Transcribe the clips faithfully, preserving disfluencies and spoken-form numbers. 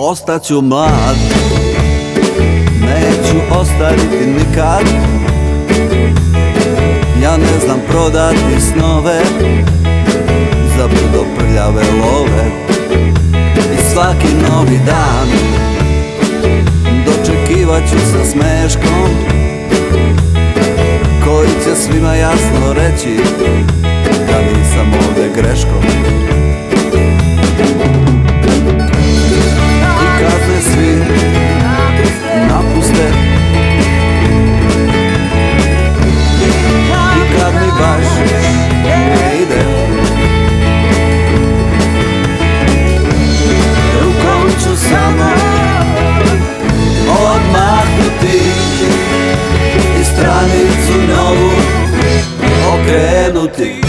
Ostaću mlad, neću ostariti nikad. Ja ne znam prodati snove za brdo prljave love. I svaki novi dan dočekivat ću sa smeškom koji će svima jasno reći da nisam ovde greškom. I kad me svi napuste i kad mi baš ne ide, rukom ću samo odmahnuti i stranicu novu okrenuti.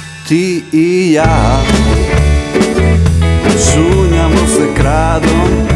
Ti i ja šunjamo se kradom